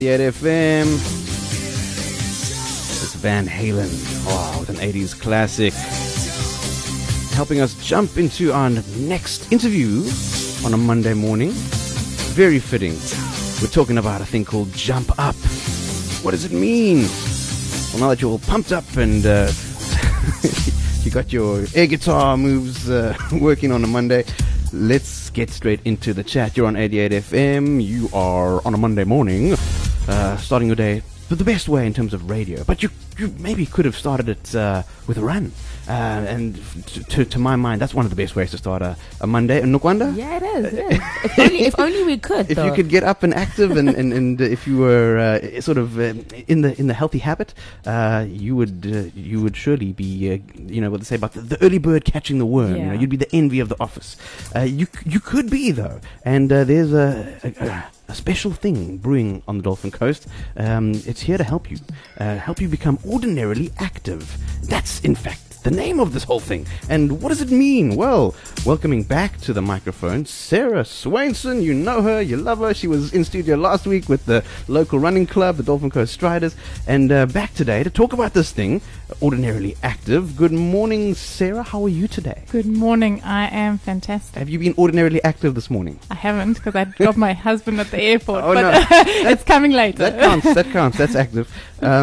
FM. It's Van Halen. Wow, with an 80s classic. Helping us jump into our next interview on a Monday morning. Very fitting. We're talking about a thing called Jump Up. What does it mean? Well, now that you're all pumped up and you got your air guitar moves working on a Monday, let's get straight into the chat. You're on 88 FM. You are on a Monday morning, starting your day the best way in terms of radio. But you maybe could have started it with a run. And to my mind, that's one of the best ways to start a Monday. And Nukwanda? Yeah, it is. If only we could. If you could get up and active, and if you were sort of in the healthy habit, you would surely be what they say about the early bird catching the worm. Yeah. You'd be the envy of the office. You could be though, and there's a special thing brewing on the Dolphin Coast. It's here to help you become ordinarily active. That's in fact the name of this whole thing. And what does it mean? Well, welcoming back to the microphone, Sarah Swainson. You know her, you love her. She was in studio last week with the local running club, the Dolphin Coast Striders, and back today to talk about this thing, ordinarily active. Good morning, Sarah. How are you today? Good morning. I am fantastic. Have you been ordinarily active this morning? I haven't, because I dropped my husband at the airport. Oh, but no. it's coming later. That counts. That's active.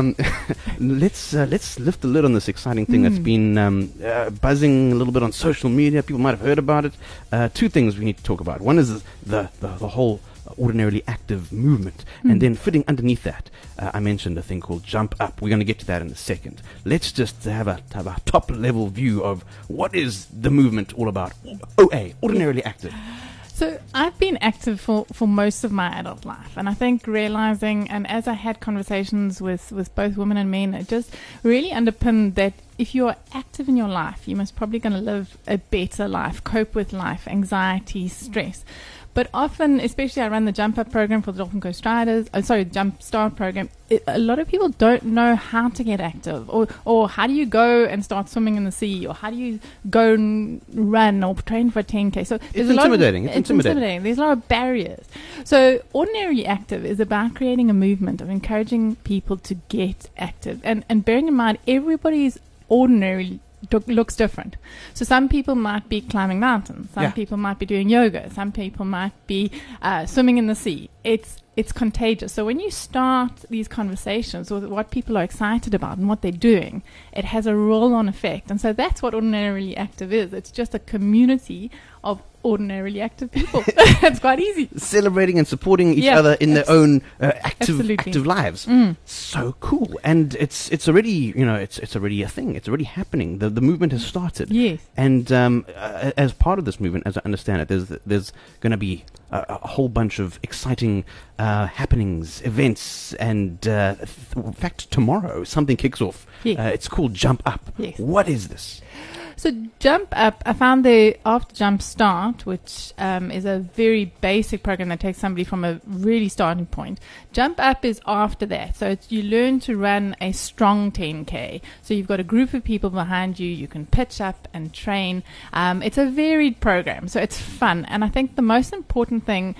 Let's lift the lid on this exciting thing that's been buzzing a little bit on social media. People might have heard about it. Two things we need to talk about. One is the whole ordinarily active movement, and then fitting underneath that, I mentioned a thing called Jump Up. We're going to get to that in a second. Let's just have a top level view of what is the movement all about. OA, ordinarily active. So I've been active for most of my adult life, and I think realizing, and as I had conversations with both women and men, it just really underpinned that if you are active in your life, you must probably going to live a better life, cope with life, anxiety, stress. But often, especially I run the Jump Up program for the Dolphin Coast Striders, Jump Start program, a lot of people don't know how to get active, or how do you go and start swimming in the sea, or how do you go and run or train for a 10K. So it's intimidating. It's intimidating. There's a lot of barriers. So ordinarily active is about creating a movement of encouraging people to get active. And bearing in mind, everybody's ordinary looks different. So some people might be climbing mountains, some people might be doing yoga, some people might be swimming in the sea. It's contagious. So when you start these conversations with what people are excited about and what they're doing, it has a roll-on effect. And so that's what ordinarily active is. It's just a community of ordinarily active people. It's quite easy. Celebrating and supporting each other in their own active lives. So cool. And it's already, it's already a thing. It's already happening. The movement has started. Yes. And as part of this movement, as I understand it, there's going to be a whole bunch of exciting happenings, events, and in fact, tomorrow something kicks off. Yes. It's called Jump Up. Yes. What is this? So Jump Up, I found after Jump Start, which is a very basic program that takes somebody from a really starting point. Jump Up is after that. So you learn to run a strong 10K. So you've got a group of people behind you. You can pitch up and train. It's a varied program, so it's fun. And I think the most important thing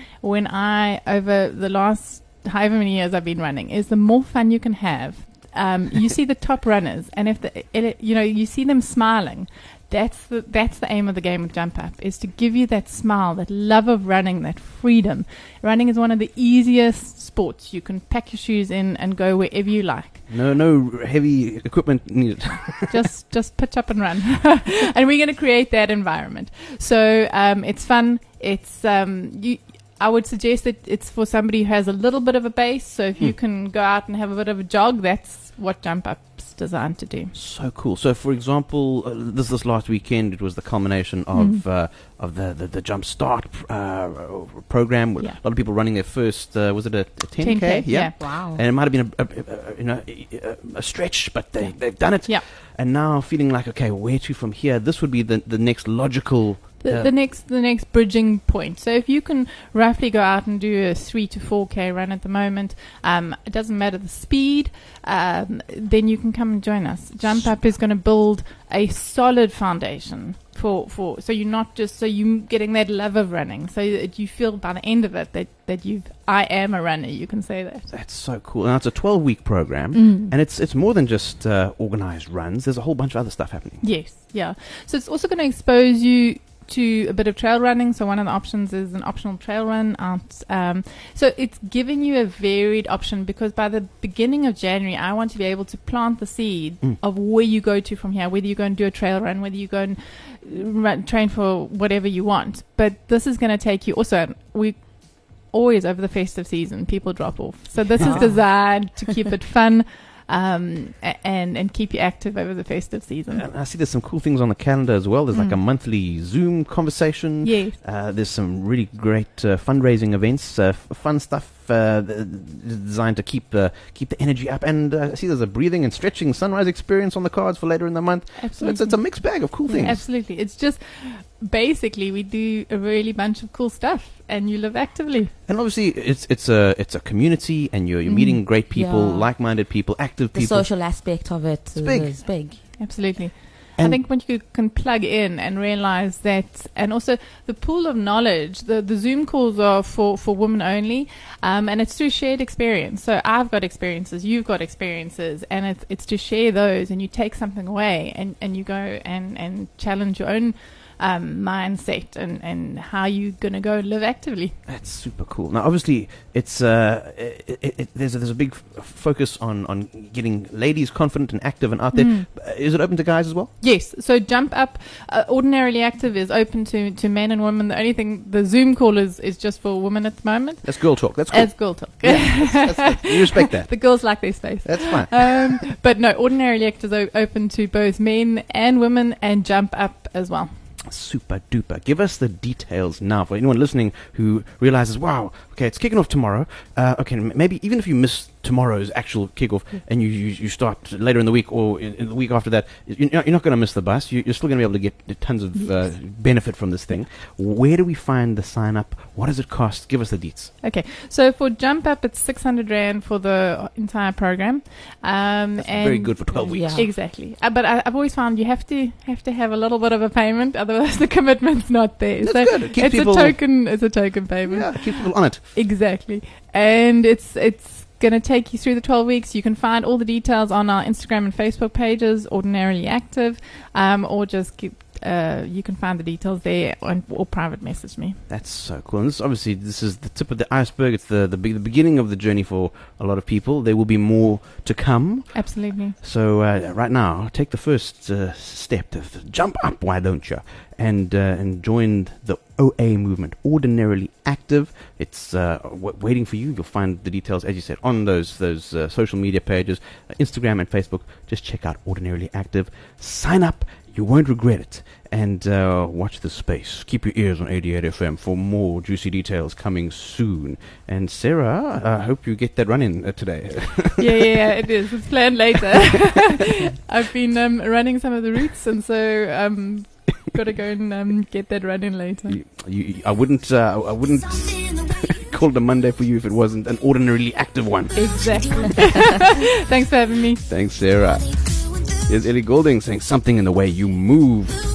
over the last however many years I've been running, is the more fun you can have. You see the top runners, and if you see them smiling, that's the aim of the game with Jump Up, is to give you that smile, that love of running, that freedom. Running is one of the easiest sports. You can pack your shoes in and go wherever you like. No heavy equipment needed. just pitch up and run. And we're going to create that environment. So it's fun. It's I would suggest that it's for somebody who has a little bit of a base. So if you can go out and have a bit of a jog, that's what Jump Up's designed to do. So cool. So, for example, this last weekend, it was the culmination of the Jump Start program. With a lot of people running their first. Was it a 10K? Yeah. Wow. And it might have been a stretch, but they've done it. Yeah. And now feeling like, okay, where to from here? This would be the next logical The next bridging point. So if you can roughly go out and do a 3 to 4K run at the moment, it doesn't matter the speed, then you can come and join us. Jump Up is going to build a solid foundation for so you're not just so you getting that love of running, so that you feel by the end of it that I am a runner. You can say that. That's so cool. Now it's a 12-week program, and it's more than just organized runs. There's a whole bunch of other stuff happening. Yes, yeah. So it's also going to expose you to a bit of trail running. So one of the options is an optional trail run out. So it's giving you a varied option, because by the beginning of January, I want to be able to plant the seed of where you go to from here, whether you go and do a trail run, whether you go and train for whatever you want. But this is going to take you also, we always over the festive season, people drop off. So this is designed to keep it fun. And keep you active over the festive season. And I see there's some cool things on the calendar as well. There's like a monthly Zoom conversation. Yes. There's some really great fundraising events, fun stuff designed to keep the energy up. And I see there's a breathing and stretching sunrise experience on the cards for later in the month. Absolutely. So it's a mixed bag of cool things. Absolutely. It's just basically we do a really bunch of cool stuff, and you live actively. And obviously it's a community, and you're meeting great people, like-minded people, active The people. social aspect of it is big. Absolutely. And I think when you can plug in and realize that, and also the pool of knowledge, the Zoom calls are for women only, and it's through shared experience. So I've got experiences, you've got experiences, and it's to share those, and you take something away, and you go and challenge your own mindset and how you're going to go live actively. That's super cool. Now, obviously, it's there's a big focus on getting ladies confident and active and out there. Is it open to guys as well? Yes. So Jump Up, Ordinarily Active is open to men and women. The only thing, the Zoom call is just for women at the moment. That's girl talk. That's cool. As girl talk. That's you respect that. The girls like their space. That's fine. But no, Ordinarily Active is open to both men and women, and Jump Up as well. Super duper. Give us the details now for anyone listening who realizes, wow, okay, it's kicking off tomorrow. Okay, maybe even if you miss tomorrow's actual kickoff and you start later in the week or in the week after that, you're not going to miss the bus. You're still going to be able to get tons of benefit from this thing. Where do we find the sign up? What does it cost? Give us the deets. Okay, so for Jump Up, it's 600 Rand for the entire program. That's very good for 12 weeks. Yeah. Exactly. But I've always found you have to have a little bit of a payment, otherwise the commitment's not there. That's so good. It keeps people, it's a token payment. Yeah, it keeps people on it. Exactly. And it's going to take you through the 12 weeks. You can find all the details on our Instagram and Facebook pages, Ordinarily Active, or just you can find the details there or private message me. That's so cool. And this is the tip of the iceberg. It's the beginning of the journey for a lot of people. There will be more to come. Absolutely. So right now, take the first step to jump up, why don't you? And join the OA movement, Ordinarily Active. It's waiting for you. You'll find the details, as you said, on those social media pages, Instagram and Facebook. Just check out Ordinarily Active. Sign up. You won't regret it. And watch the space. Keep your ears on 88 FM for more juicy details coming soon. And Sarah, I hope you get that run in today. Yeah, it is. It's planned later. I've been running some of the routes, and so got to go and get that run in later. I wouldn't call it a Monday for you if it wasn't an Ordinarily Active one. Exactly. Thanks for having me. Thanks, Sarah. Here's Ellie Goulding saying something in the way you move.